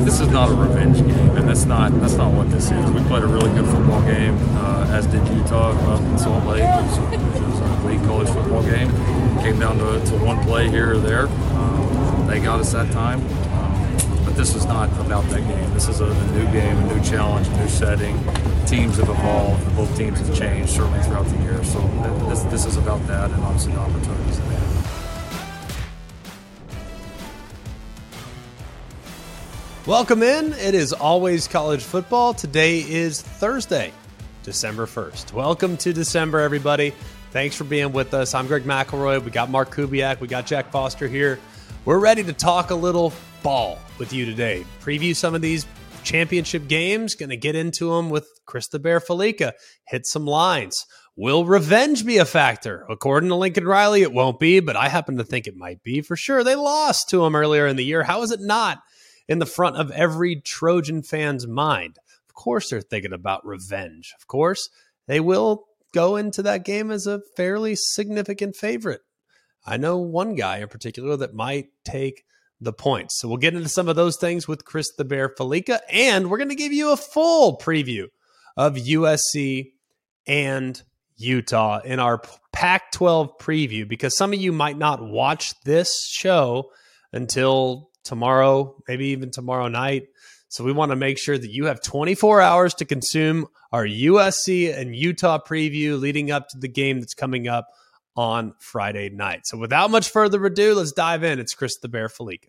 this is not a revenge game, and that's not what this is. We played a really good football game, as did Utah up in Salt Lake. It was a league college football game. Came down to one play here or there. They got us that time, but this is not about that game. This is a new game, a new challenge, a new setting. Teams have evolved. Both teams have changed certainly throughout the year. So this is about that, and obviously the opportunities that they have. Welcome in. It is always college football. Today is Thursday, December 1st. Welcome to December, everybody. Thanks for being with us. I'm Greg McElroy. We got Mark Kubiak. We got Jack Foster here. We're ready to talk a little ball with you today. Preview some of these championship games. Going to get into them with Chris the Bear Fallica. Hit some lines. Will revenge be a factor? According to Lincoln Riley, it won't be, but I happen to think it might be for sure. They lost to him earlier in the year. How is it not in the front of every Trojan fan's mind? Of course they're thinking about revenge. Of course they will go into that game as a fairly significant favorite. I know one guy in particular that might take the points. So we'll get into some of those things with Chris the Bear Fallica, and we're going to give you a full preview of USC and Utah in our Pac-12 preview, because some of you might not watch this show until tomorrow, maybe even tomorrow night. So we want to make sure that you have 24 hours to consume our USC and Utah preview leading up to the game that's coming up on Friday night. So without much further ado, let's dive in. It's Chris the Bear Fallica.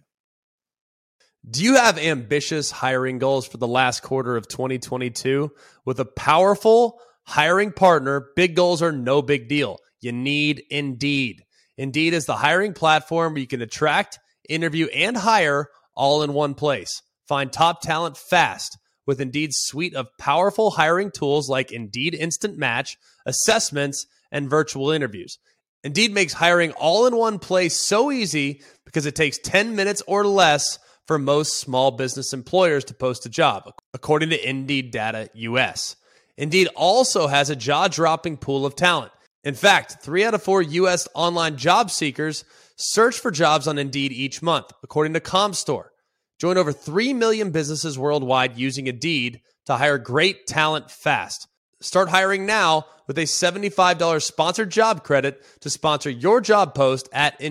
Do you have ambitious hiring goals for the last quarter of 2022? With a powerful hiring partner, big goals are no big deal. You need Indeed. Indeed is the hiring platform where you can attract, interview, and hire all in one place. Find top talent fast with Indeed's suite of powerful hiring tools like Indeed Instant Match, assessments, and virtual interviews. Indeed makes hiring all in one place so easy because it takes 10 minutes or less for most small business employers to post a job, according to Indeed Data US. Indeed also has a jaw-dropping pool of talent. In fact, 3 out of 4 U.S. online job seekers search for jobs on Indeed each month, according to Comscore. Join over 3 million businesses worldwide using Indeed to hire great talent fast. Start hiring now with a $75 sponsored job credit to sponsor your job post at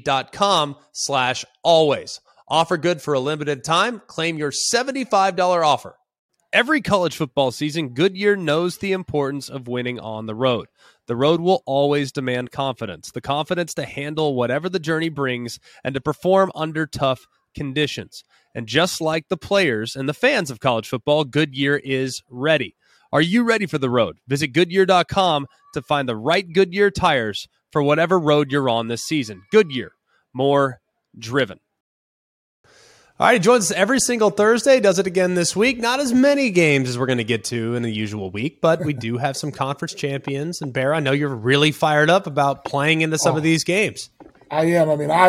Indeed.com/always. Offer good for a limited time. Claim your $75 offer. Every college football season, Goodyear knows the importance of winning on the road. The road will always demand confidence, the confidence to handle whatever the journey brings and to perform under tough conditions. And just like the players and the fans of college football, Goodyear is ready. Are you ready for the road? Visit Goodyear.com to find the right Goodyear tires for whatever road you're on this season. Goodyear, more driven. All right, he joins us every single Thursday, does it again this week. Not as many games as we're going to get to in the usual week, but we do have some conference champions. And Bear, I know you're really fired up about playing into some of these games. I am.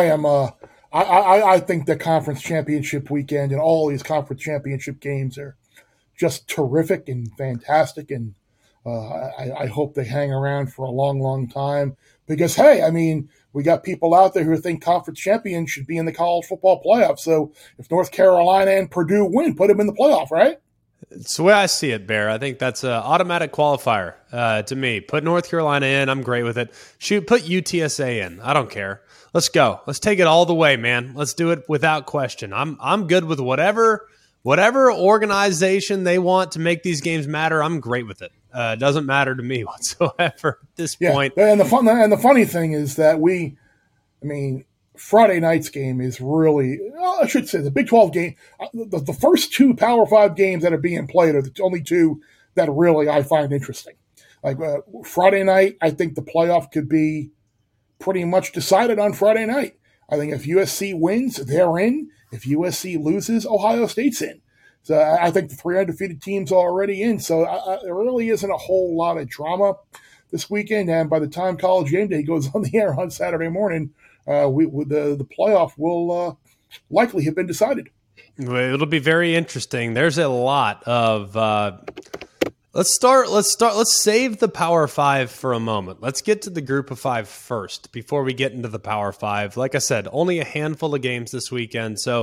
I think the conference championship weekend and all these conference championship games are just terrific and fantastic. And I hope they hang around for a long, long time because, hey, I mean, we got people out there who think conference champions should be in the college football playoff. So if North Carolina and Purdue win, put them in the playoff, right? It's the way I see it, Bear. I think that's an automatic qualifier to me. Put North Carolina in. I'm great with it. Shoot, put UTSA in. I don't care. Let's go. Let's take it all the way, man. Let's do it without question. I'm good with whatever organization they want to make these games matter. I'm great with it. It doesn't matter to me whatsoever at this point. And the funny thing is that Friday night's game is really, I should say, the Big 12 game. The first 2 Power 5 games that are being played are the only 2 that really I find interesting. Like Friday night, I think the playoff could be pretty much decided on Friday night. I think if USC wins, they're in. If USC loses, Ohio State's in. So I think the 3 undefeated teams are already in. So there really isn't a whole lot of drama this weekend. And by the time College Game Day goes on the air on Saturday morning, the playoff will likely have been decided. It'll be very interesting. There's a lot of let's save the Power 5 for a moment. Let's get to the Group of 5 first before we get into the Power 5. Like I said, only a handful of games this weekend. So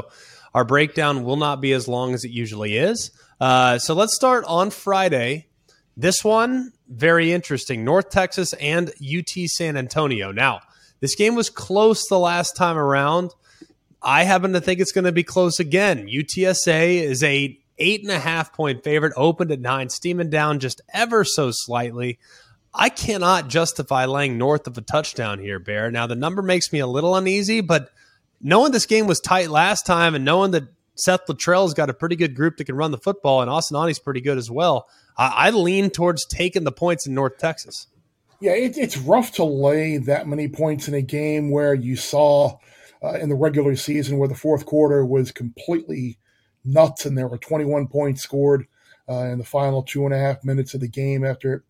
Our breakdown will not be as long as it usually is. So let's start on Friday. This one, very interesting. North Texas and UT San Antonio. Now, this game was close the last time around. I happen to think it's going to be close again. UTSA is a 8.5-point favorite, opened at 9, steaming down just ever so slightly. I cannot justify laying north of a touchdown here, Bear. Now, the number makes me a little uneasy, but knowing this game was tight last time and knowing that Seth Luttrell's got a pretty good group that can run the football and Austin Aune's pretty good as well, I lean towards taking the points in North Texas. Yeah, it's rough to lay that many points in a game where you saw in the regular season where the fourth quarter was completely nuts and there were 21 points scored in the final 2.5 minutes of the game after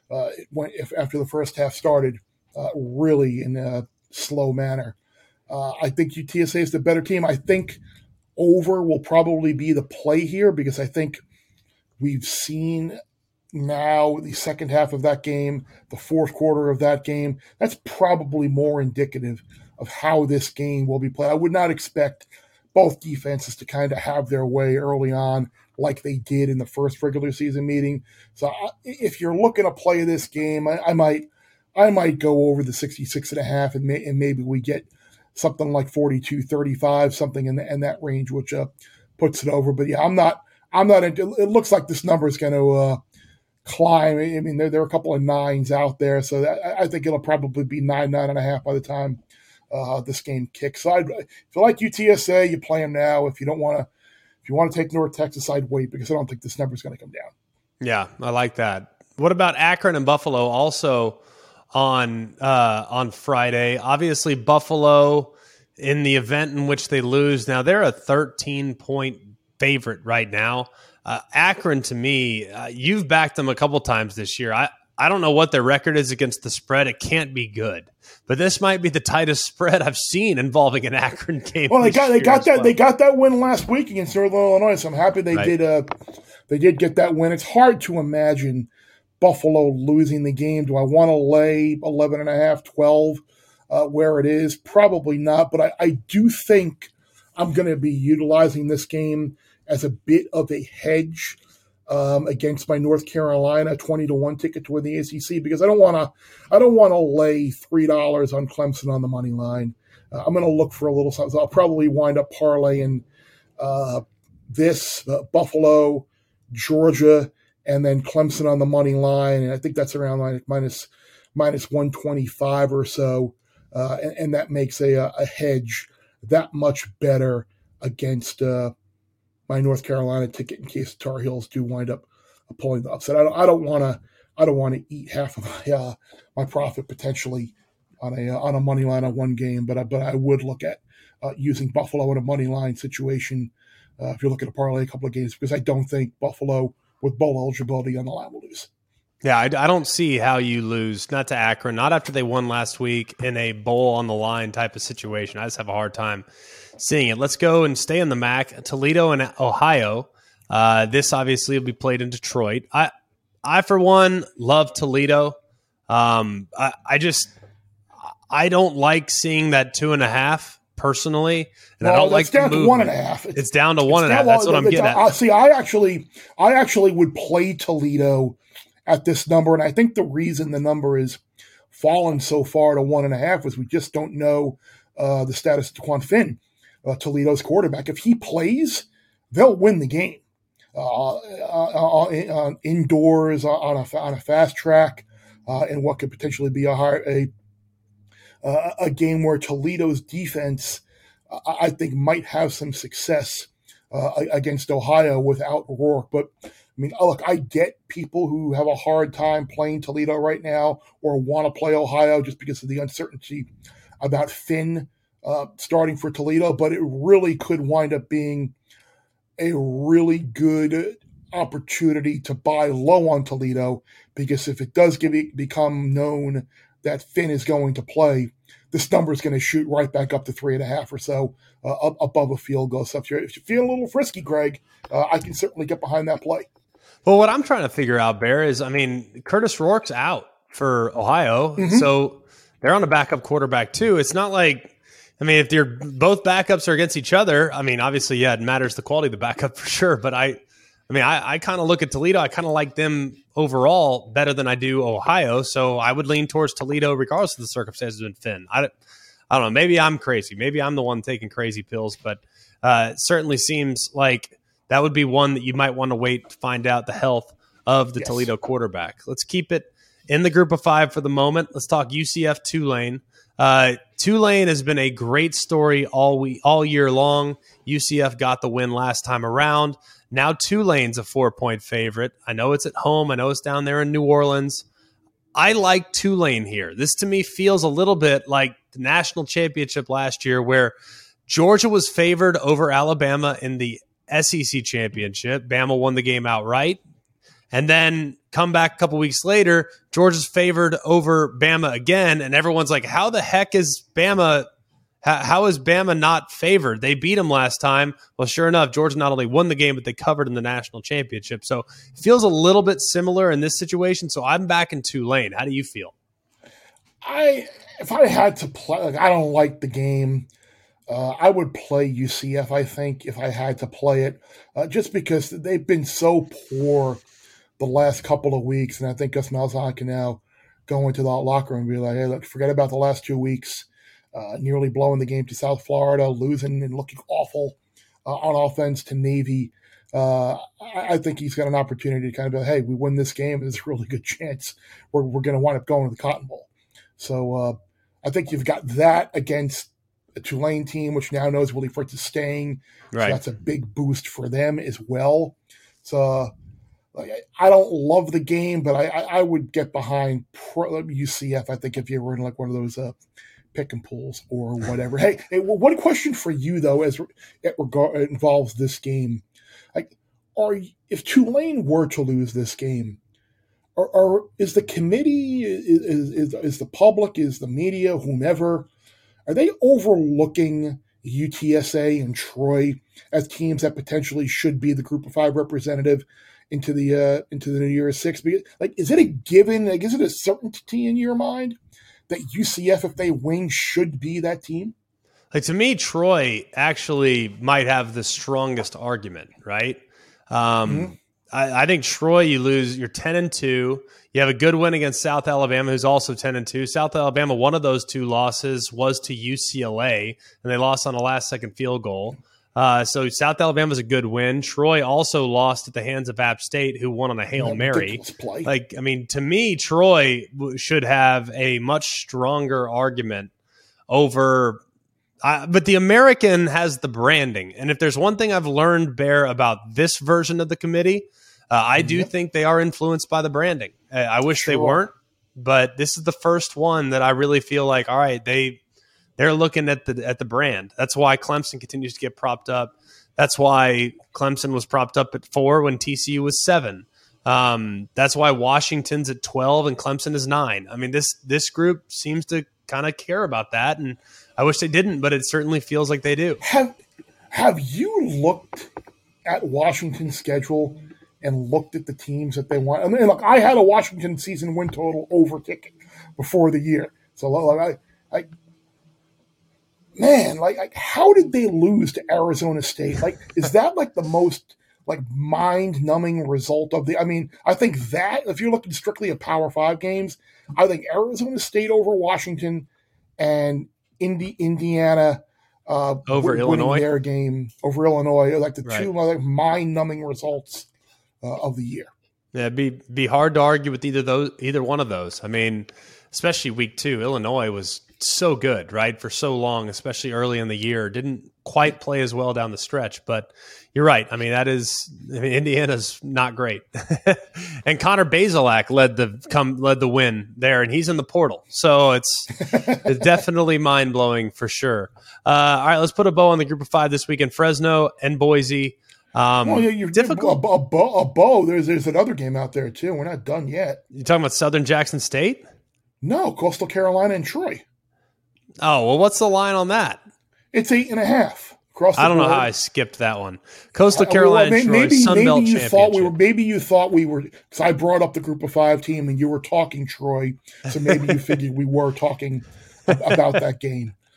the first half started really in a slow manner. I think UTSA is the better team. I think over will probably be the play here because I think we've seen now the second half of that game, the fourth quarter of that game. That's probably more indicative of how this game will be played. I would not expect both defenses to kind of have their way early on like they did in the first regular season meeting. So if you're looking to play this game, I might go over the 66.5 and maybe we get something like 42-35, something in that range, which puts it over. But yeah, I'm not. It looks like this number is going to climb. I mean, there are a couple of 9s out there, so I think it'll probably be 9.5 by the time this game kicks. So if you like UTSA, you play them now. If you want to take North Texas, I'd wait because I don't think this number is going to come down. Yeah, I like that. What about Akron and Buffalo also on Friday? Obviously, Buffalo in the event in which they lose. Now, they're a 13-point favorite right now. Akron, to me, you've backed them a couple times this year. I don't know what their record is against the spread. It can't be good. But this might be the tightest spread I've seen involving an Akron game. Well, they got that win last week against Northern Illinois, so I'm happy they did get that win. It's hard to imagine Buffalo losing the game. Do I want to lay 11.5, 12 where it is? Probably not, but I do think I'm going to be utilizing this game as a bit of a hedge against my North Carolina 20-1 ticket to win the ACC because I don't want to lay $3 on Clemson on the money line. I'm going to look for a little something. So I'll probably wind up parlaying Buffalo, Georgia, and then Clemson on the money line, and I think that's around like minus 125 or so, and that makes a hedge that much better against my North Carolina ticket in case the Tar Heels do wind up pulling the upset. I don't want to eat half of my profit potentially on a money line on one game, but I would look at using Buffalo in a money line situation if you're looking to parlay a couple of games because I don't think Buffalo with bowl eligibility on the line will lose. Yeah, I don't see how you lose, not to Akron, not after they won last week in a bowl on the line type of situation. I just have a hard time seeing it. Let's go and stay in the MAC. Toledo and Ohio. This obviously will be played in Detroit. I for one, love Toledo. I don't like seeing that 2.5 personally, and I don't like down to 1.5. It's down to 1.5. That's what I'm getting at. See, I actually would play Toledo at this number, and I think the reason the number is fallen so far to 1.5 is we just don't know the status of DeQuan Finn, Toledo's quarterback. If he plays, they'll win the game indoors on a fast track, in what could potentially be a game where Toledo's defense, I think, might have some success against Ohio without Rourke. But I mean, look, I get people who have a hard time playing Toledo right now or want to play Ohio just because of the uncertainty about Finn starting for Toledo, but it really could wind up being a really good opportunity to buy low on Toledo because if it does become known that Finn is going to play, this number is going to shoot right back up to 3.5 or so above a field goal. So if you feel a little frisky, Greg, I can certainly get behind that play. Well, what I'm trying to figure out, Bear, is, I mean, Curtis Rourke's out for Ohio, so they're on a backup quarterback too. It's not like I mean, if they're both backups are against each other, I mean, obviously, yeah, it matters the quality of the backup for sure. But I kind of look at Toledo. I kind of like them overall better than I do Ohio. So I would lean towards Toledo regardless of the circumstances in Finn. I don't know. Maybe I'm crazy. Maybe I'm the one taking crazy pills. But it certainly seems like that would be one that you might want to wait to find out the health of the Toledo quarterback. Let's keep it in the group of 5 for the moment. Let's talk UCF Tulane. Tulane has been a great story all year long. UCF got the win last time around. Now Tulane's a 4-point favorite. I know it's at home. I know it's down there in New Orleans. I like Tulane here. This to me feels a little bit like the national championship last year where Georgia was favored over Alabama in the SEC championship. Bama won the game outright. And then come back a couple weeks later, Georgia's favored over Bama again, and everyone's like, how the heck is Bama – how is Bama not favored? They beat them last time. Well, sure enough, Georgia not only won the game, but they covered in the national championship. So it feels a little bit similar in this situation, so I'm back in Tulane. How do you feel? If I had to play – I don't like the game. I would play UCF, I think, if I had to play it, just because they've been so poor – the last couple of weeks, and I think Gus Malzahn can now go into the locker room and be like, hey, look, forget about the last 2 weeks, nearly blowing the game to South Florida, losing and looking awful on offense to Navy. I think he's got an opportunity to kind of be like, hey, we win this game, there's a really good chance we're going to wind up going to the Cotton Bowl. So I think you've got that against a Tulane team, which now knows Willie Fritz is staying. Right. So that's a big boost for them as well. So I don't love the game, but I would get behind UCF, I think, if you were in like one of those pick and pulls or whatever. Hey, one question for you, though, as it involves this game. Like, if Tulane were to lose this game, is the committee, is the public, is the media, whomever, are they overlooking UTSA and Troy as teams that potentially should be the Group of 5 representative into the New Year's Six? Like, is it a given? Like, is it a certainty in your mind that UCF, if they win, should be that team? Like, to me, Troy actually might have the strongest argument, right? I think Troy, you lose, you're 10-2. You have a good win against South Alabama, who's also 10-2. South Alabama, one of those 2 losses was to UCLA, and they lost on a last-second field goal. So South Alabama's a good win. Troy also lost at the hands of App State, who won on a Hail Mary. Like, I mean, to me, Troy should have a much stronger argument over. But the American has the branding, and if there's one thing I've learned, Bear, about this version of the committee, I do think they are influenced by the branding. I wish they weren't, but this is the first one that I really feel like, all right, they're looking at the brand. That's why Clemson continues to get propped up. That's why Clemson was propped up at 4 when TCU was 7. That's why Washington's at 12 and Clemson is 9. I mean, this group seems to kind of care about that, and I wish they didn't, but it certainly feels like they do. Have you looked at Washington's schedule and looked at the teams that they want? I mean, look, I had a Washington season win total over ticket before the year. So, like, how did they lose to Arizona State? Like, is that like the most like mind-numbing result of the? I mean, I think that if you're looking strictly at Power 5 games, I think Arizona State over Washington and Indiana over Illinois, their game over Illinois, are like the two like mind-numbing results of the year. Yeah, it'd be hard to argue with either one of those. I mean, especially week 2, Illinois was so good, right, for so long, especially early in the year. Didn't quite play as well down the stretch, but you're right. I mean, Indiana's not great. And Connor Bazelak led the win there, and he's in the portal. So it's definitely mind-blowing for sure. All right, let's put a bow on the group of 5 this weekend. Fresno and Boise. You're difficult. A bow. There's another game out there, too. We're not done yet. You talking about Southern Jackson State? No, Coastal Carolina and Troy. Oh, well, what's the line on that? It's 8.5. I don't know how I skipped that one. Coastal Carolina and Troy, Sun Belt Championship. Maybe you thought we were, because I brought up the group of 5 team and you were talking Troy, so maybe you figured we were talking about that game.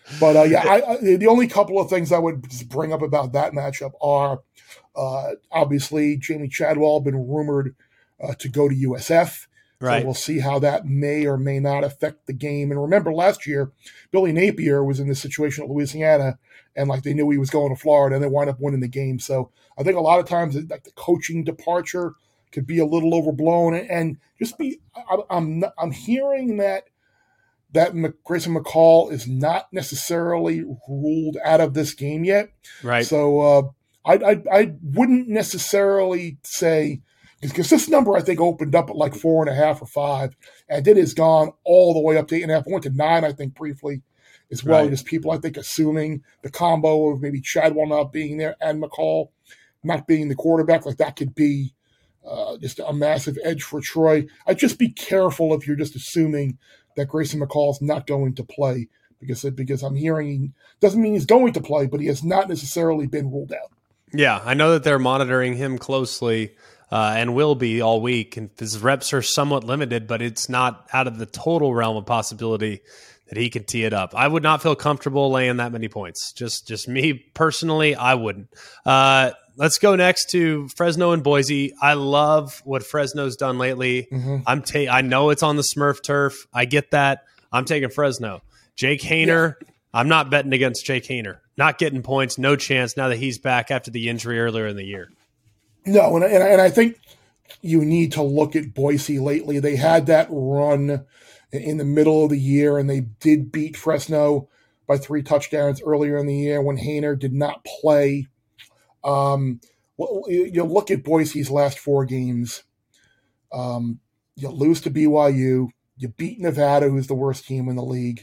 But the only couple of things I would just bring up about that matchup are obviously Jamie Chadwell been rumored to go to USF. Right. So we'll see how that may or may not affect the game. And remember, last year, Billy Napier was in this situation at Louisiana, and like they knew he was going to Florida, and they wound up winning the game. So I think a lot of times, like the coaching departure could be a little overblown, and just be. I'm hearing that Grayson McCall is not necessarily ruled out of this game yet. Right. So I wouldn't necessarily say. Because this number, I think, opened up at like 4.5 or 5, and it has gone all the way up to 8.5. Went to 9, I think, briefly as well. Right. Just people, I think, assuming the combo of maybe Chadwell not being there and McCall not being the quarterback, like that could be just a massive edge for Troy. I'd just be careful if you're just assuming that Grayson McCall is not going to play, because I'm hearing doesn't mean he's going to play, but he has not necessarily been ruled out. Yeah, I know that they're monitoring him closely. And will be all week. And his reps are somewhat limited, but it's not out of the total realm of possibility that he can tee it up. I would not feel comfortable laying that many points. Just me personally, I wouldn't. Let's go next to Fresno and Boise. I love what Fresno's done lately. Mm-hmm. I know it's on the Smurf turf. I get that. I'm taking Fresno. Jake Haener. Yeah. I'm not betting against Jake Haener. Not getting points. No chance now that he's back after the injury earlier in the year. No, and I think you need to look at Boise lately. They had that run in the middle of the year, and they did beat Fresno by 3 touchdowns earlier in the year when Haener did not play. You look at Boise's last 4 games. You lose to BYU. You beat Nevada, who's the worst team in the league.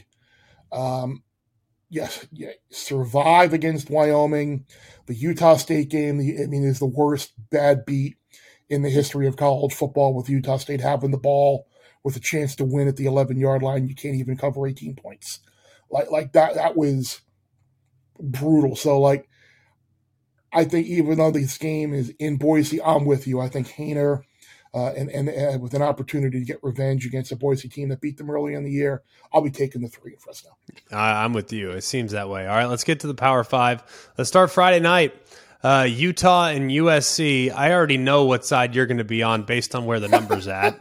Yes, you survive against Wyoming. The Utah State game, is the worst bad beat in the history of college football, with Utah State having the ball with a chance to win at the 11-yard line. You can't even cover 18 points. Like that was brutal. So, like, I think even though this game is in Boise, I'm with you. I think Haener, and with an opportunity to get revenge against a Boise team that beat them early in the year, I'll be taking the 3 in Fresno. I'm with you. It seems that way. All right, let's get to the Power 5. Let's start Friday night. Utah and USC. I already know what side you're going to be on based on where the number's at.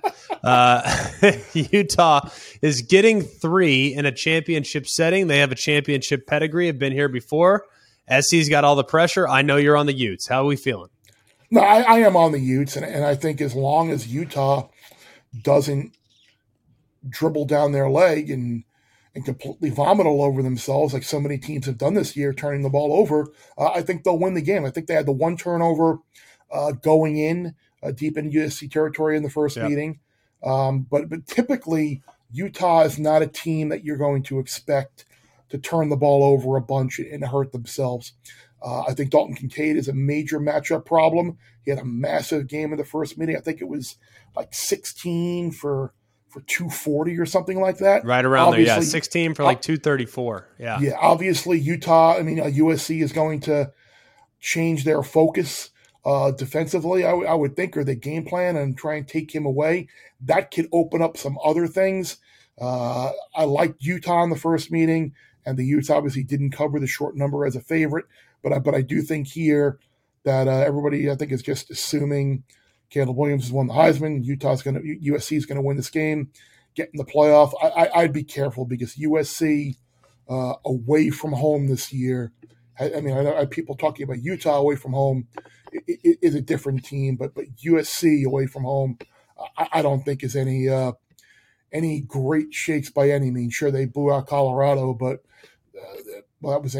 Utah is getting 3 in a championship setting. They have a championship pedigree, have been here before. SC's got all the pressure. I know you're on the Utes. How are we feeling? No, I am on the Utes, and I think as long as Utah doesn't dribble down their leg and completely vomit all over themselves like so many teams have done this year, turning the ball over, I think they'll win the game. I think they had the 1 turnover going in deep in USC territory in the first meeting. But typically, Utah is not a team that you're going to expect to turn the ball over a bunch and hurt themselves. I think Dalton Kincaid is a major matchup problem. He had a massive game in the first meeting. I think it was like 16 for 240 or something like that. Right around there, yeah. 16 for like 234. Yeah. Yeah, obviously Utah, USC is going to change their focus defensively, I would think, or the game plan, and try and take him away. That could open up some other things. I liked Utah in the first meeting, and the Utes obviously didn't cover the short number as a favorite. But I do think here that everybody, I think, is just assuming Caleb Williams has won the Heisman. USC is going to win this game, get in the playoff. I'd be careful, because USC away from home this year. I know people talking about Utah away from home is a different team, but USC away from home, I don't think is any great shakes by any means. Sure, they blew out Colorado, but that was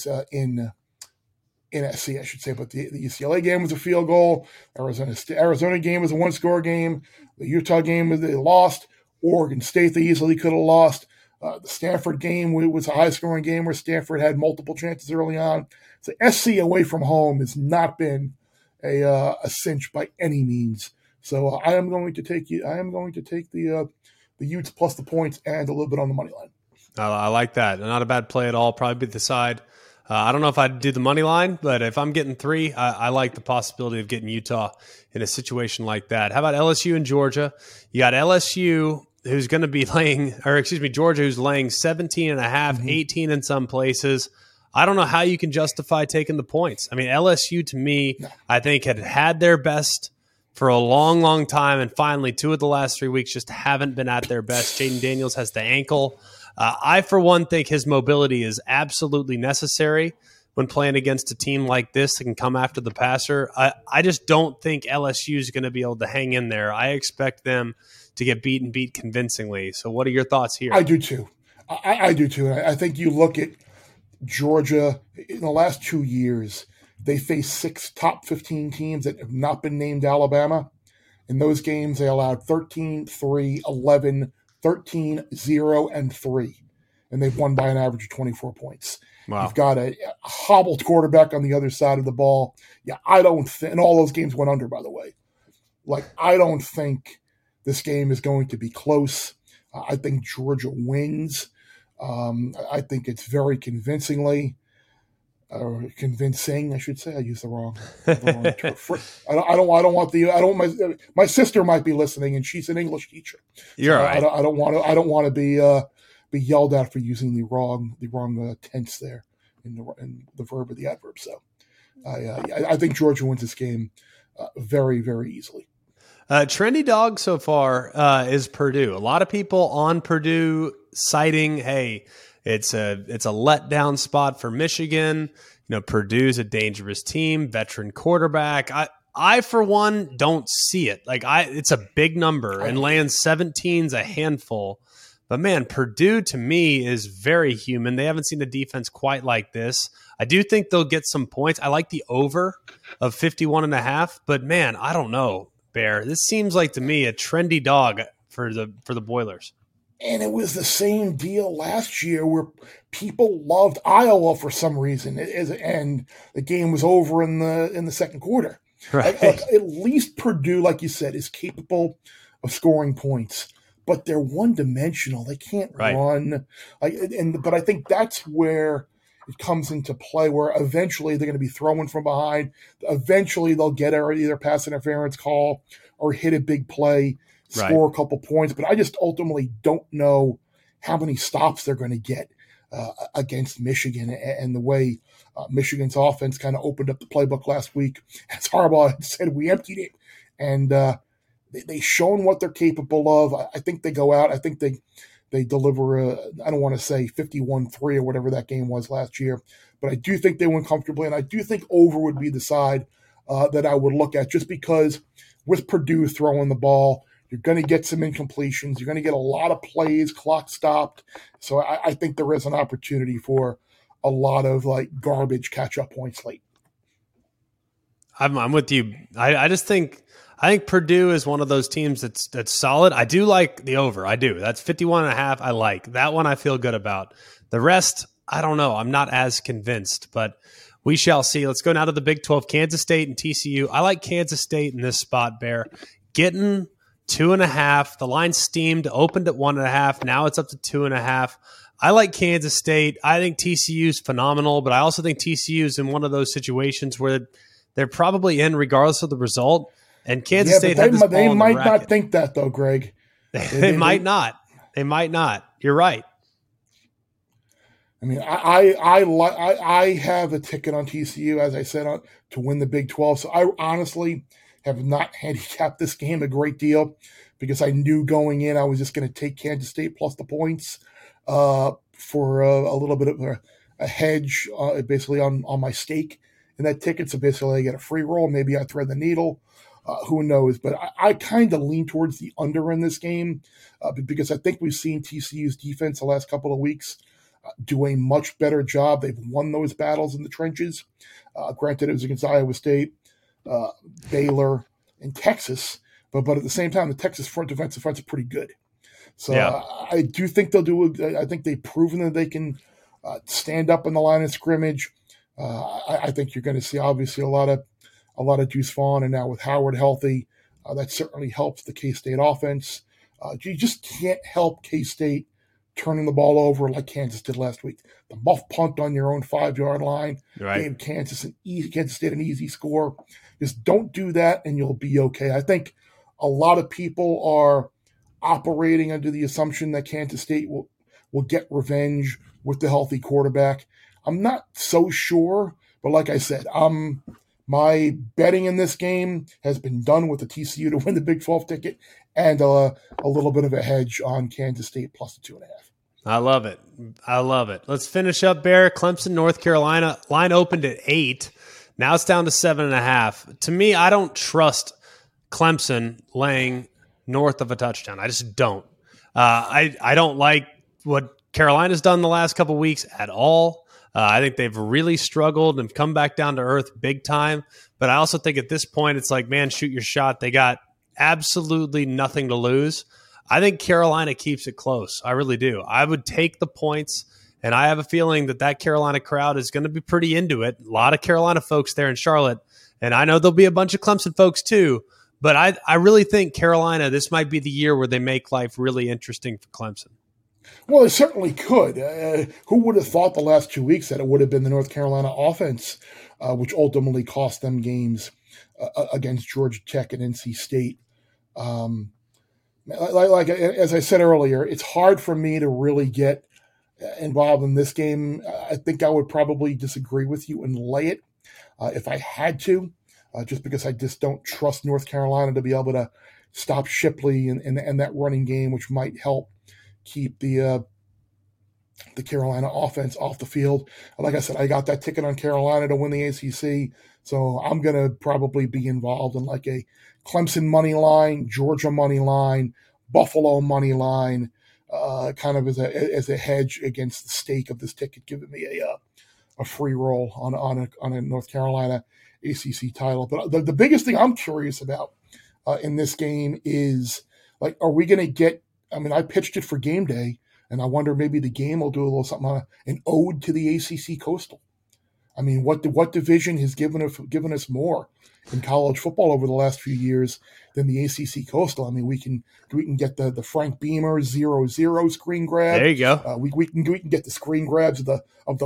in SC, I should say. But the UCLA game was a field goal. Arizona game was a 1-score game. The Utah game, they lost. Oregon State, they easily could have lost. The Stanford game was a high-scoring game where Stanford had multiple chances early on. So SC away from home has not been a cinch by any means. So I am going to take the Utes plus the points and a little bit on the money line. I like that. Not a bad play at all. Probably be the side. I don't know if I'd do the money line, but if I'm getting 3, I like the possibility of getting Utah in a situation like that. How about LSU and Georgia? You got LSU who's going to be Georgia, who's laying 17 and a half, 18 in some places. I don't know how you can justify taking the points. I mean, LSU to me, I think had their best for a long, long time, and finally 2 of the last 3 weeks just haven't been at their best. Jaden Daniels has the ankle. I, for one, think his mobility is absolutely necessary when playing against a team like this that can come after the passer. I just don't think LSU is going to be able to hang in there. I expect them to get beat convincingly. So what are your thoughts here? I do too. I do too. I think you look at Georgia in the last 2 years, they faced 6 top 15 teams that have not been named Alabama. In those games, they allowed 13, 3, 11, 13, 0, and 3. And they've won by an average of 24 points. Wow. You've got a hobbled quarterback on the other side of the ball. Yeah, and all those games went under, by the way. I don't think this game is going to be close. I think Georgia wins. I think it's very convincing, I should say. I used the wrong term. I don't want my sister might be listening, and she's an English teacher. You're right. I don't want to be yelled at for using the wrong tense there in the verb or the adverb. So I think Georgia wins this game very, very easily. Trendy dog so far is Purdue. A lot of people on Purdue citing, hey, it's a letdown spot for Michigan. Purdue's a dangerous team, veteran quarterback. I for one don't see it. It's a big number, and laying 17's a handful. But man, Purdue to me is very human. They haven't seen a defense quite like this. I do think they'll get some points. I like the over of 51.5, but man, I don't know, Bear. This seems like to me a trendy dog for the Boilers. And it was the same deal last year where people loved Iowa for some reason, and the game was over in the second quarter. Right. At least Purdue, like you said, is capable of scoring points, but they're one-dimensional. They can't run. But I think that's where it comes into play, where eventually they're going to be throwing from behind. Eventually they'll get either pass interference call or hit a big play, score a couple points. But I just ultimately don't know how many stops they're going to get against Michigan, and the way Michigan's offense kind of opened up the playbook last week. As Harbaugh had said, we emptied it. And they've shown what they're capable of. I think they go out. I think they deliver I don't want to say 51-3 or whatever that game was last year, but I do think they win comfortably, and I do think over would be the side that I would look at, just because with Purdue throwing the ball, you're going to get some incompletions. You're going to get a lot of plays, clock stopped. So I think there is an opportunity for a lot of garbage catch-up points late. I'm with you. I think Purdue is one of those teams that's solid. I do like the over. I do. That's 51.5. I like that one. I feel good about. The rest, I don't know. I'm not as convinced, but we shall see. Let's go now to the Big 12, Kansas State and TCU. I like Kansas State in this spot, Bear. Getting 2.5. The line steamed, opened at 1.5. Now it's up to 2.5. I like Kansas State. I think TCU is phenomenal, but I also think TCU is in one of those situations where they're probably in regardless of the result. And Kansas State had this ball they in the might racket. not think that, though, Greg. They might not. They might not. You're right. I mean, I have a ticket on TCU, as I said, to win the Big 12. So I honestly have not handicapped this game a great deal, because I knew going in I was just going to take Kansas State plus the points for a little bit of a hedge, basically on my stake in that ticket. So basically I get a free roll. Maybe I thread the needle. Who knows? But I kind of lean towards the under in this game because I think we've seen TCU's defense the last couple of weeks do a much better job. They've won those battles in the trenches. Granted, it was against Iowa State, Baylor, and Texas. But at the same time, the Texas defensive fronts are pretty good. So I do think they'll do. I think they've proven that they can stand up in the line of scrimmage. I think you're going to see obviously a lot of Deuce Vaughn, and now with Howard healthy, that certainly helps the K-State offense. You just can't help K-State turning the ball over like Kansas did last week. The muff punt on your own 5-yard line gave Kansas State an easy score. Just don't do that, and you'll be okay. I think a lot of people are operating under the assumption that Kansas State will get revenge with the healthy quarterback. I'm not so sure, but like I said, my betting in this game has been done with the TCU to win the Big 12 ticket and a little bit of a hedge on Kansas State plus the 2.5. I love it. I love it. Let's finish up, Bear. Clemson, North Carolina. Line opened at 8. Now it's down to 7.5. To me, I don't trust Clemson laying north of a touchdown. I just don't. I don't like what Carolina's done the last couple weeks at all. I think they've really struggled and come back down to earth big time. But I also think at this point, it's like, man, shoot your shot. They got absolutely nothing to lose. I think Carolina keeps it close. I really do. I would take the points, and I have a feeling that Carolina crowd is going to be pretty into it. A lot of Carolina folks there in Charlotte, and I know there'll be a bunch of Clemson folks too. But I really think Carolina, this might be the year where they make life really interesting for Clemson. Well, it certainly could. Who would have thought the last 2 weeks that it would have been the North Carolina offense, which ultimately cost them games against Georgia Tech and NC State. Like as I said earlier, it's hard for me to really get involved in this game. I think I would probably disagree with you and lay it if I had to, just because I just don't trust North Carolina to be able to stop Shipley and that running game, which might help keep the Carolina offense off the field. Like I said, I got that ticket on Carolina to win the ACC, so I'm going to probably be involved in like a Clemson money line, Georgia money line, Buffalo money line, kind of as a hedge against the stake of this ticket, giving me a free roll on a North Carolina ACC title. But the biggest thing I'm curious about in this game is, like, are we going to get? I mean, I pitched it for game day, and I wonder maybe the game will do a little something, an ode to the ACC Coastal. I mean, what division has given us more in college football over the last few years than the ACC Coastal? I mean, we can get the Frank Beamer 0-0 screen grab. There you go. We can get the screen grabs of the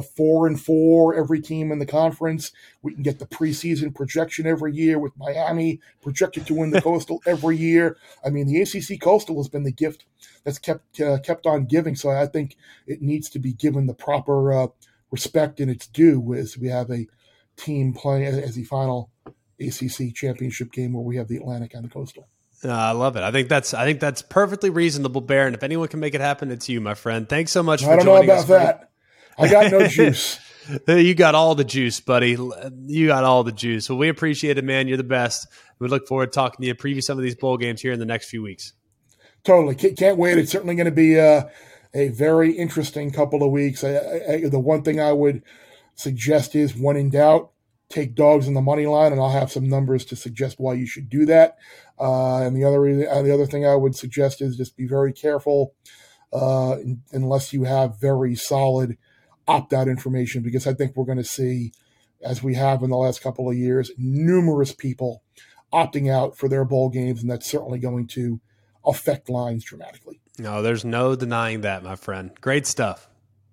4-4 every team in the conference. We can get the preseason projection every year with Miami projected to win the Coastal every year. I mean, the ACC Coastal has been the gift that's kept on giving. So I think it needs to be given the proper respect in its due as we have a team playing as the final ACC championship game where we have the Atlantic and the Coastal. I love it. I think that's perfectly reasonable, Bear. And if anyone can make it happen, it's you, my friend. Thanks so much for joining us. I don't know about that. I got no juice. You got all the juice, buddy. You got all the juice. Well, we appreciate it, man. You're the best. We look forward to talking to you, preview some of these bowl games here in the next few weeks. Totally. Can't wait. It's certainly going to be a very interesting couple of weeks. The one thing I would suggest is, when in doubt, take dogs in the money line, and I'll have some numbers to suggest why you should do that. And the other thing I would suggest is just be very careful unless you have very solid opt-out information, because I think we're going to see, as we have in the last couple of years, numerous people opting out for their bowl games, and that's certainly going to affect lines dramatically. No, there's no denying that, my friend. Great stuff.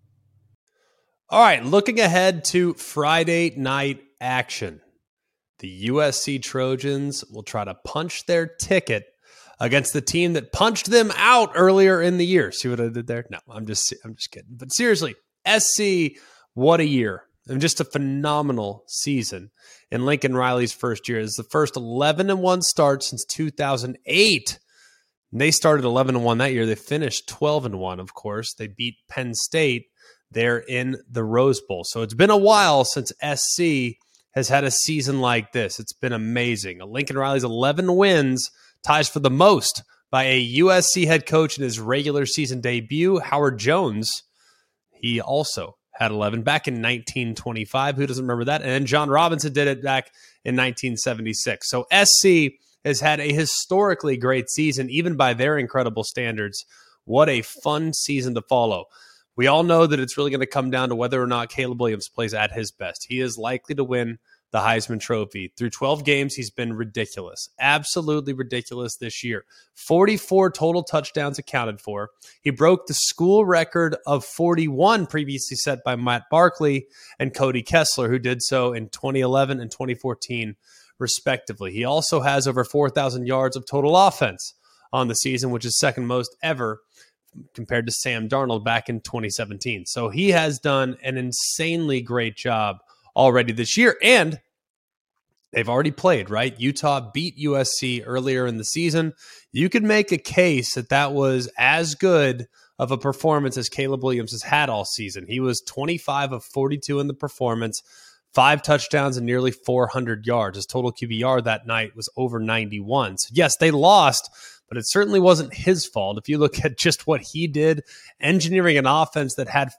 All right, looking ahead to Friday night action. The USC Trojans will try to punch their ticket against the team that punched them out earlier in the year. See what I did there? No, I'm just kidding. But seriously, SC, what a year. And just a phenomenal season in Lincoln Riley's first year. It's the first 11-1 start since 2008. And they started 11-1 that year. They finished 12-1, of course. They beat Penn State there in the Rose Bowl. So it's been a while since SC has had a season like this. It's been amazing. Lincoln Riley's 11 wins ties for the most by a USC head coach in his regular season debut. Howard Jones, he also had 11 back in 1925. Who doesn't remember that? And then John Robinson did it back in 1976. So SC has had a historically great season, even by their incredible standards. What a fun season to follow. We all know that it's really going to come down to whether or not Caleb Williams plays at his best. He is likely to win the Heisman Trophy. Through 12 games, he's been ridiculous. Absolutely ridiculous this year. 44 total touchdowns accounted for. He broke the school record of 41 previously set by Matt Barkley and Cody Kessler, who did so in 2011 and 2014, respectively. He also has over 4,000 yards of total offense on the season, which is second most ever compared to Sam Darnold back in 2017. So he has done an insanely great job already this year, and they've already played, right? Utah beat USC earlier in the season. You could make a case that that was as good of a performance as Caleb Williams has had all season. He was 25 of 42 in the performance, 5 touchdowns and nearly 400 yards. His total QBR that night was over 91. So yes, they lost, but it certainly wasn't his fault. If you look at just what he did, engineering an offense that had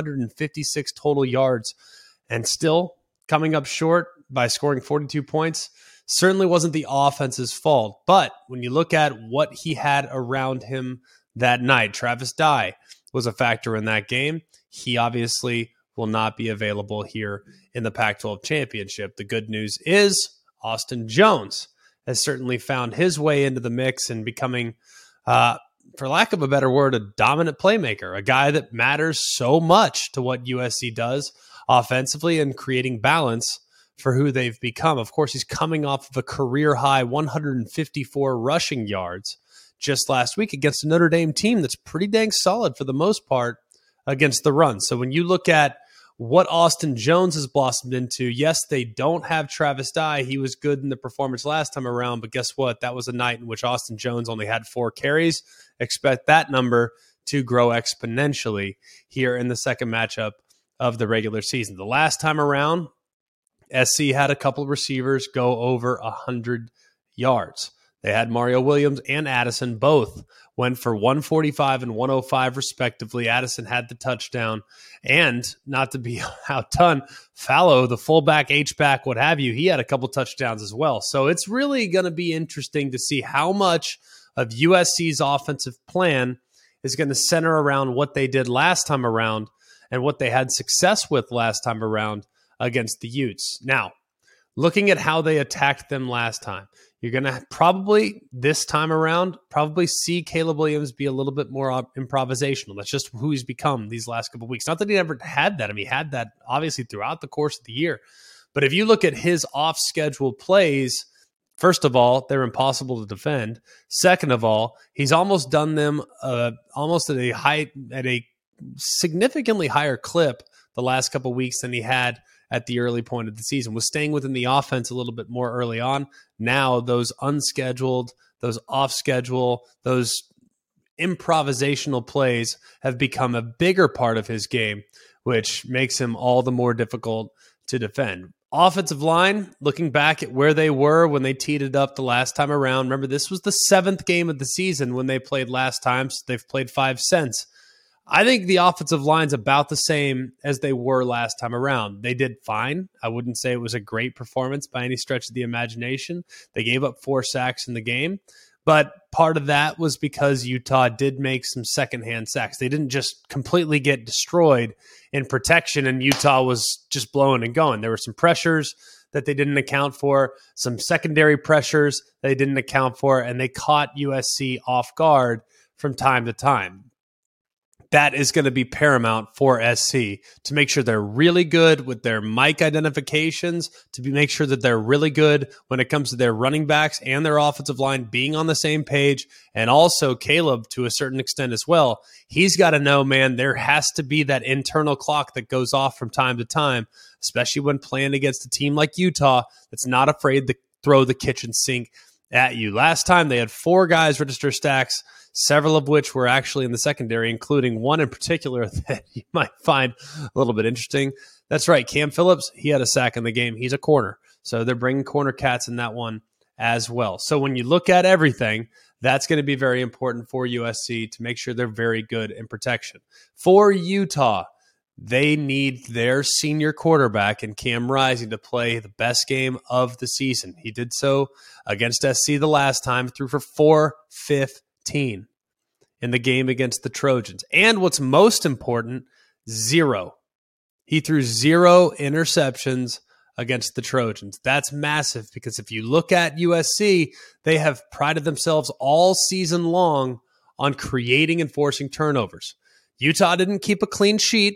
556 total yards and still coming up short by scoring 42 points, certainly wasn't the offense's fault. But when you look at what he had around him that night, Travis Dye was a factor in that game. He obviously will not be available here in the Pac-12 championship. The good news is Austin Jones has certainly found his way into the mix and becoming, for lack of a better word, a dominant playmaker, a guy that matters so much to what USC does offensively and creating balance for who they've become. Of course, he's coming off of a career-high 154 rushing yards just last week against a Notre Dame team that's pretty dang solid for the most part against the run. So when you look at what Austin Jones has blossomed into, yes, they don't have Travis Dye. He was good in the performance last time around, but guess what? That was a night in which Austin Jones only had 4 carries. Expect that number to grow exponentially here in the second matchup of the regular season. The last time around, SC had a couple of receivers go over 100 yards. They had Mario Williams and Addison. Both went for 145 and 105 respectively. Addison had the touchdown. And not to be outdone, Fallow, the fullback, H-back, what have you, he had a couple touchdowns as well. So it's really going to be interesting to see how much of USC's offensive plan is going to center around what they did last time around and what they had success with last time around against the Utes. Now, looking at how they attacked them last time, you're going to probably, this time around, probably see Caleb Williams be a little bit more improvisational. That's just who he's become these last couple of weeks. Not that he never had that. I mean, he had that obviously throughout the course of the year. But if you look at his off-schedule plays, first of all, they're impossible to defend. Second of all, he's almost done them almost at a significantly higher clip the last couple of weeks than he had at the early point of the season, was staying within the offense a little bit more early on. Now those unscheduled, those off-schedule, those improvisational plays have become a bigger part of his game, which makes him all the more difficult to defend. Offensive line, looking back at where they were when they teed it up the last time around. Remember, this was the 7th game of the season when they played last time, so they've played 5 since. I think the offensive line's about the same as they were last time around. They did fine. I wouldn't say it was a great performance by any stretch of the imagination. They gave up 4 sacks in the game, but part of that was because Utah did make some secondhand sacks. They didn't just completely get destroyed in protection and Utah was just blowing and going. There were some pressures that they didn't account for, some secondary pressures they didn't account for, and they caught USC off guard from time to time. That is going to be paramount for SC to make sure they're really good with their mic identifications, make sure that they're really good when it comes to their running backs and their offensive line being on the same page. And also Caleb, to a certain extent as well, he's got to know, man, there has to be that internal clock that goes off from time to time, especially when playing against a team like Utah that's not afraid to throw the kitchen sink at you. Last time they had 4 guys register sacks, several of which were actually in the secondary, including one in particular that you might find a little bit interesting. That's right, Cam Phillips, he had a sack in the game. He's a corner. So they're bringing corner cats in that one as well. So when you look at everything, that's going to be very important for USC to make sure they're very good in protection. For Utah, they need their senior quarterback in Cam Rising to play the best game of the season. He did so against SC the last time, threw for 415 in the game against the Trojans. And what's most important, 0. He threw 0 interceptions against the Trojans. That's massive because if you look at USC, they have prided themselves all season long on creating and forcing turnovers. Utah didn't keep a clean sheet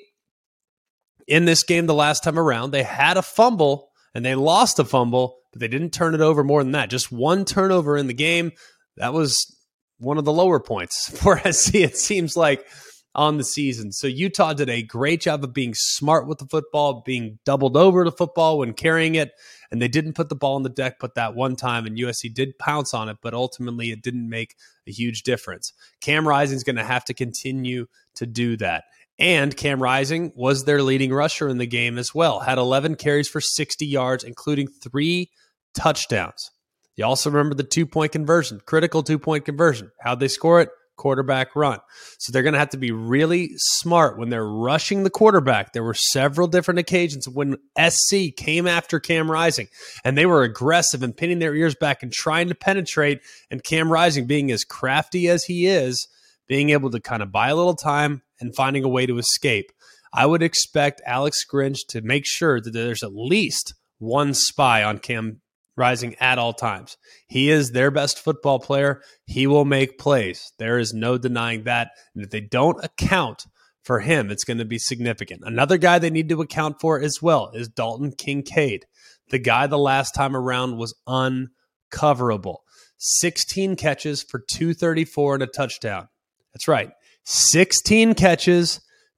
in this game the last time around. They had a fumble and they lost a fumble, but they didn't turn it over more than that. Just 1 turnover in the game. That was one of the lower points for SC, it seems like, on the season. So Utah did a great job of being smart with the football, being doubled over the football when carrying it, and they didn't put the ball on the deck but that one time, and USC did pounce on it, but ultimately it didn't make a huge difference. Cam Rising's going to have to continue to do that. And Cam Rising was their leading rusher in the game as well, had 11 carries for 60 yards, including 3 touchdowns. You also remember the 2-point conversion, critical 2-point conversion. How'd they score it? Quarterback run. So they're going to have to be really smart when they're rushing the quarterback. There were several different occasions when SC came after Cam Rising, and they were aggressive and pinning their ears back and trying to penetrate, and Cam Rising, being as crafty as he is, being able to kind of buy a little time and finding a way to escape. I would expect Alex Grinch to make sure that there's at least one spy on Cam Rising at all times. He is their best football player. He will make plays. There is no denying that. And if they don't account for him, it's going to be significant. Another guy they need to account for as well is Dalton Kincaid. The guy the last time around was uncoverable. 16 catches for 234 and a touchdown. That's right. 16 catches,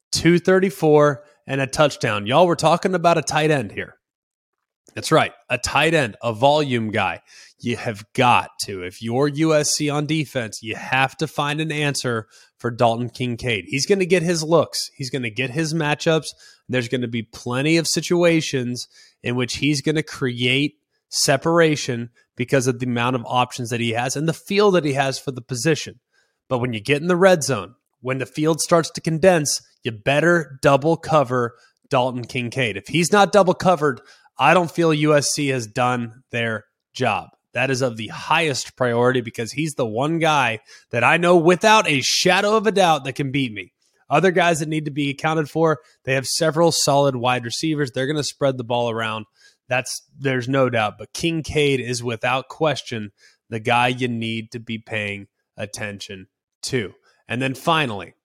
234 and a touchdown. Y'all, we're talking about a tight end here. That's right, a tight end, a volume guy. You have got to. If you're USC on defense, you have to find an answer for Dalton Kincaid. He's going to get his looks. He's going to get his matchups. There's going to be plenty of situations in which he's going to create separation because of the amount of options that he has and the feel that he has for the position. But when you get in the red zone, when the field starts to condense, you better double cover Dalton Kincaid. If he's not double covered, I don't feel USC has done their job. That is of the highest priority because he's the one guy that I know without a shadow of a doubt that can beat me. Other guys that need to be accounted for, they have several solid wide receivers. They're going to spread the ball around. There's no doubt. But Kincaid is without question the guy you need to be paying attention to. And then finally,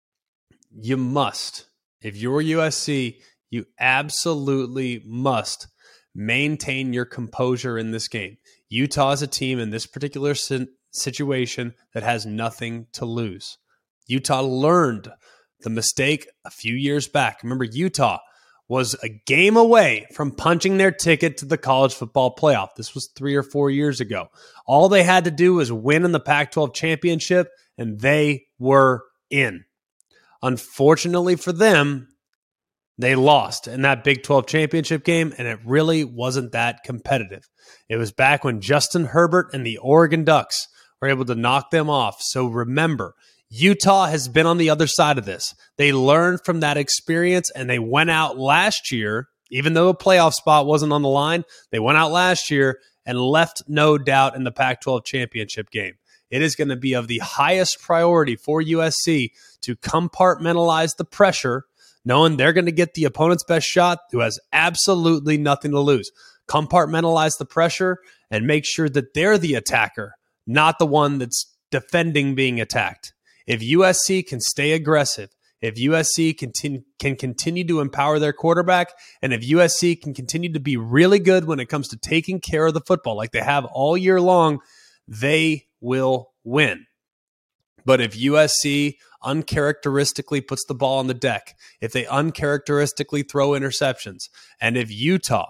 you must, if you're USC, you absolutely must maintain your composure in this game. Utah is a team in this particular situation that has nothing to lose. Utah learned the mistake a few years back. Remember, Utah was a game away from punching their ticket to the college football playoff. This was 3 or 4 years ago. All they had to do was win in the Pac-12 championship, and they were in. Unfortunately for them, they lost in that Big 12 championship game, and it really wasn't that competitive. It was back when Justin Herbert and the Oregon Ducks were able to knock them off. So remember, Utah has been on the other side of this. They learned from that experience, and they went out last year, even though a playoff spot wasn't on the line, they went out last year and left no doubt in the Pac-12 championship game. It is going to be of the highest priority for USC to compartmentalize the pressure, knowing they're going to get the opponent's best shot who has absolutely nothing to lose. Compartmentalize the pressure and make sure that they're the attacker, not the one that's defending being attacked. If USC can stay aggressive, if USC can continue to empower their quarterback, and if USC can continue to be really good when it comes to taking care of the football like they have all year long, they will win. But if USC uncharacteristically puts the ball on the deck, if they uncharacteristically throw interceptions, and if Utah,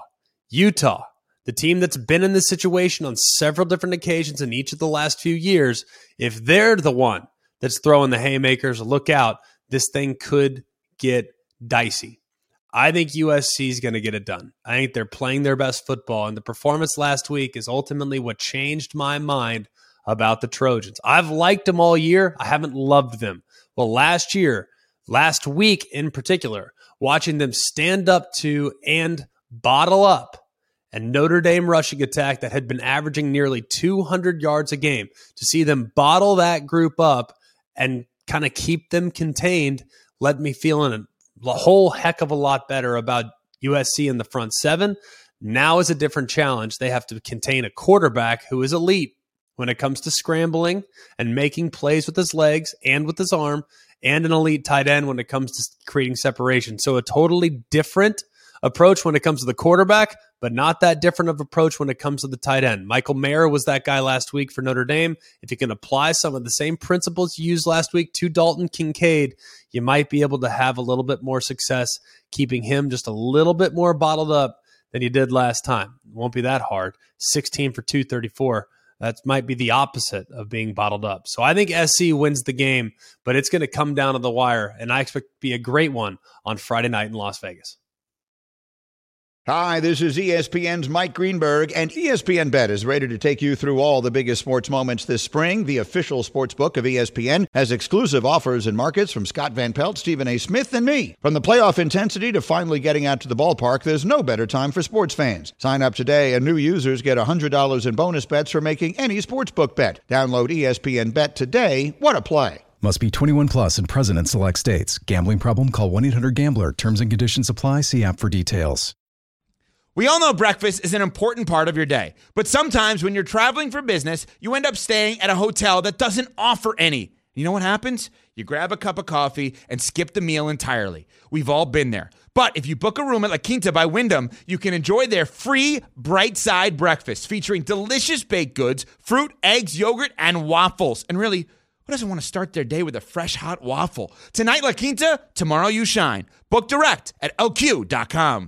the team that's been in this situation on several different occasions in each of the last few years, if they're the one that's throwing the haymakers, look out, this thing could get dicey. I think USC is going to get it done. I think they're playing their best football, and the performance last week is ultimately what changed my mind about the Trojans. I've liked them all year. I haven't loved them. Well, last week in particular, watching them stand up to and bottle up a Notre Dame rushing attack that had been averaging nearly 200 yards a game, to see them bottle that group up and kind of keep them contained led me feeling a whole heck of a lot better about USC in the front seven. Now is a different challenge. They have to contain a quarterback who is elite when it comes to scrambling and making plays with his legs and with his arm, and an elite tight end when it comes to creating separation. So a totally different approach when it comes to the quarterback, but not that different of approach when it comes to the tight end. Michael Mayer was that guy last week for Notre Dame. If you can apply some of the same principles you used last week to Dalton Kincaid, you might be able to have a little bit more success keeping him just a little bit more bottled up than you did last time. It won't be that hard. 16 for 234. That might be the opposite of being bottled up. So I think SC wins the game, but it's going to come down to the wire, and I expect it to be a great one on Friday night in Las Vegas. Hi, this is ESPN's Mike Greenberg, and ESPN Bet is ready to take you through all the biggest sports moments this spring. The official sports book of ESPN has exclusive offers and markets from Scott Van Pelt, Stephen A. Smith, and me. From the playoff intensity to finally getting out to the ballpark, there's no better time for sports fans. Sign up today, and new users get $100 in bonus bets for making any sportsbook bet. Download ESPN Bet today. What a play. Must be 21 plus and present in select states. Gambling problem? Call 1-800-GAMBLER. Terms and conditions apply. See app for details. We all know breakfast is an important part of your day, but sometimes when you're traveling for business, you end up staying at a hotel that doesn't offer any. You know what happens? You grab a cup of coffee and skip the meal entirely. We've all been there. But if you book a room at La Quinta by Wyndham, you can enjoy their free Bright Side breakfast featuring delicious baked goods, fruit, eggs, yogurt, and waffles. And really, who doesn't want to start their day with a fresh hot waffle? Tonight, La Quinta, tomorrow you shine. Book direct at LQ.com.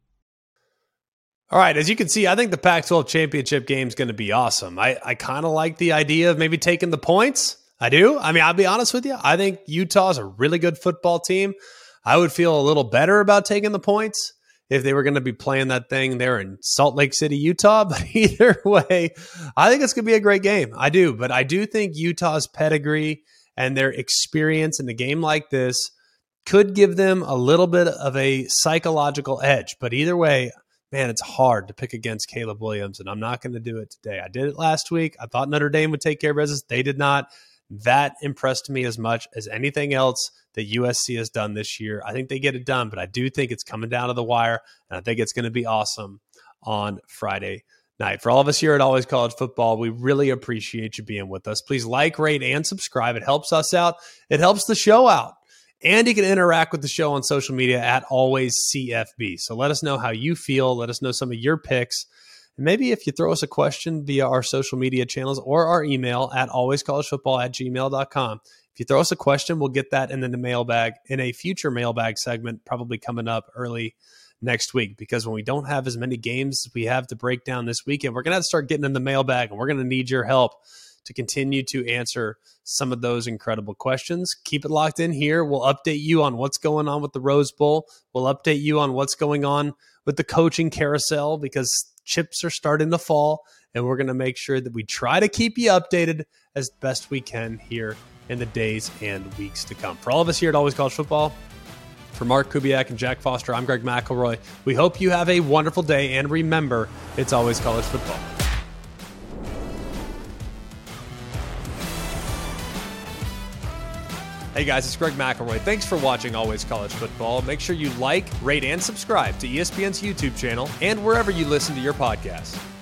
All right, as you can see, I think the Pac-12 championship game is going to be awesome. I kind of like the idea of maybe taking the points. I do. I mean, I'll be honest with you. I think Utah is a really good football team. I would feel a little better about taking the points if they were going to be playing that thing there in Salt Lake City, Utah. But either way, I think it's going to be a great game. I do. But I do think Utah's pedigree and their experience in a game like this could give them a little bit of a psychological edge. But either way, man, it's hard to pick against Caleb Williams, and I'm not going to do it today. I did it last week. I thought Notre Dame would take care of business. They did not. That impressed me as much as anything else that USC has done this year. I think they get it done, but I do think it's coming down to the wire, and I think it's going to be awesome on Friday night. For all of us here at Always College Football, we really appreciate you being with us. Please like, rate, and subscribe. It helps us out. It helps the show out. And you can interact with the show on social media at AlwaysCFB. So let us know how you feel. Let us know some of your picks. And maybe if you throw us a question via our social media channels or our email at alwayscollegefootball@gmail.com. If you throw us a question, we'll get that in the mailbag in a future mailbag segment, probably coming up early next week. Because when we don't have as many games as we have to break down this weekend, we're going to have to start getting in the mailbag, and we're going to need your help to continue to answer some of those incredible questions. Keep it locked in here. We'll update you on what's going on with the Rose Bowl. We'll update you on what's going on with the coaching carousel, because chips are starting to fall, and we're going to make sure that we try to keep you updated as best we can here in the days and weeks to come. For all of us here at Always College Football, for Mark Kubiak and Jack Foster, I'm Greg McElroy. We hope you have a wonderful day, and remember, it's always college football. Hey guys, it's Greg McElroy. Thanks for watching Always College Football. Make sure you like, rate, and subscribe to ESPN's YouTube channel and wherever you listen to your podcasts.